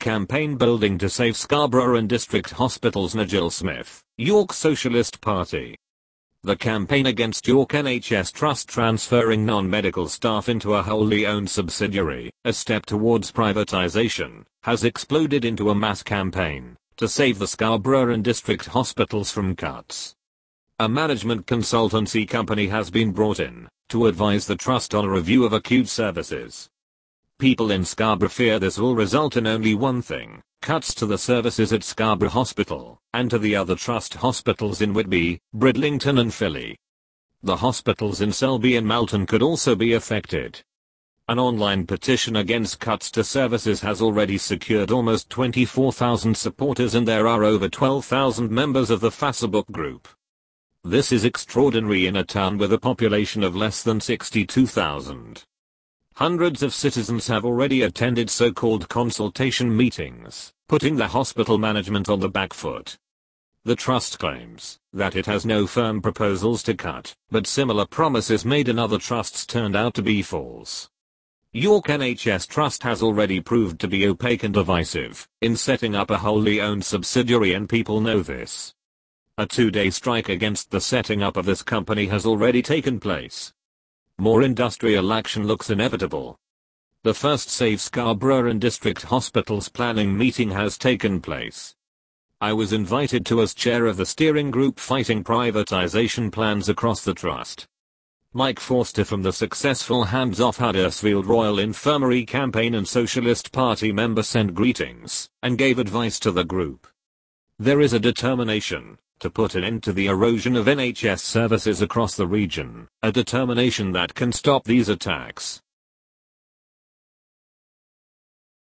Campaign building to save Scarborough and District Hospitals. Nigel Smith, York Socialist Party. The campaign against York NHS Trust transferring non-medical staff into a wholly owned subsidiary, a step towards privatisation, has exploded into a mass campaign to save the Scarborough and District Hospitals from cuts. A management consultancy company has been brought in to advise the trust on a review of acute services. People in Scarborough fear this will result in only one thing: cuts to the services at Scarborough Hospital, and to the other trust hospitals in Whitby, Bridlington and Filey. The hospitals in Selby and Malton could also be affected. An online petition against cuts to services has already secured almost 24,000 supporters, and there are over 12,000 members of the Facebook group. This is extraordinary in a town with a population of less than 62,000. Hundreds of citizens have already attended so-called consultation meetings, putting the hospital management on the back foot. The trust claims that it has no firm proposals to cut, but similar promises made in other trusts turned out to be false. York NHS Trust has already proved to be opaque and divisive in setting up a wholly owned subsidiary, and people know this. A two-day strike against the setting up of this company has already taken place. More industrial action looks inevitable. The first Save Scarborough and District Hospitals planning meeting has taken place. I was invited to as chair of the steering group fighting privatisation plans across the trust. Mike Forster from the successful Hands Off Huddersfield Royal Infirmary campaign and Socialist Party member sent greetings and gave advice to the group. There is a determination to put an end to the erosion of NHS services across the region, a determination that can stop these attacks.